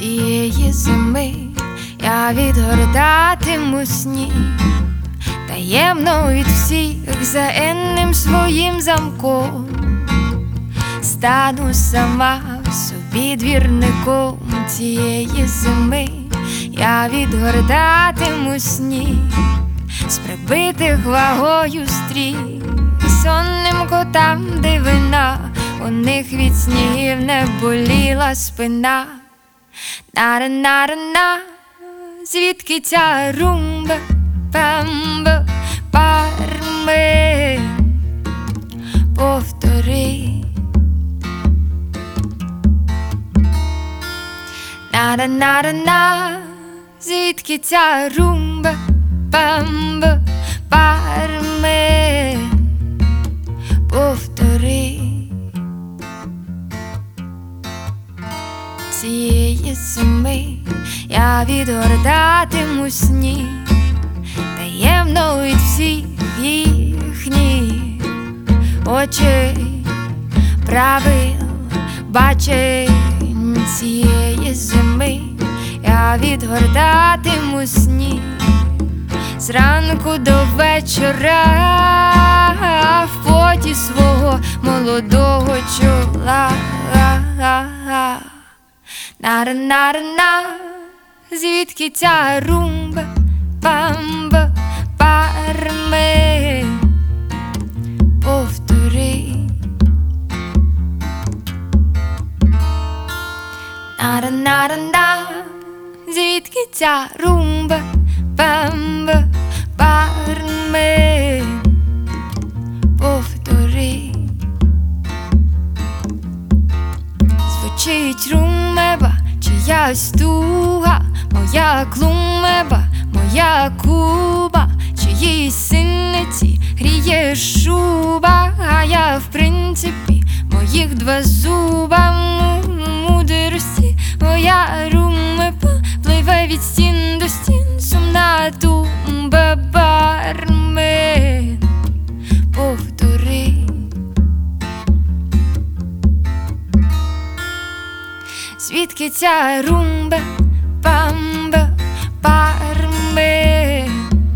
цієї зими я відгортатиму сніг, таємно від всіх за енним своїм замком. Стану сама собі двірником цієї зими, я відгортатиму сніг з прибитих вагою стріх, сонним котам дивина, у них від снігів не боліла спина. На-ра-на-ра-на, звідки ця румба, памба, парми, повтори. На-ра-на-ра-на, звідки ця румба, памба, парми, повтори. Цієї зими я відгортатиму сніг, таємно від всіх їхніх очей, правил, бачень. Цієї зими я відгортатиму сніг зранку до вечора в поті свого молодого чола. На-ра-на-ра-на, звідки ця румба, памба, парми, повтори. На-ра-на-ра-на, звідки ця румба, памба, парми, повтори. Звучить румеба, чиясь туга, моя клумеба, моя куба, чиїсь синиці гріє шуба, а я в принципі моїх два зуба. Мудрості моя румеба пливе від стін до стін, сумна тумба, бармен, повтори. Звідки ця румба, памба, парми,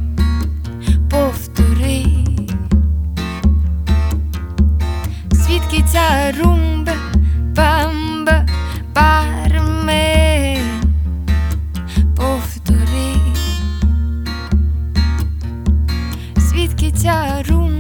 повтори. Звідки ця румба, памба, парми, повтори. Звідки ця румба.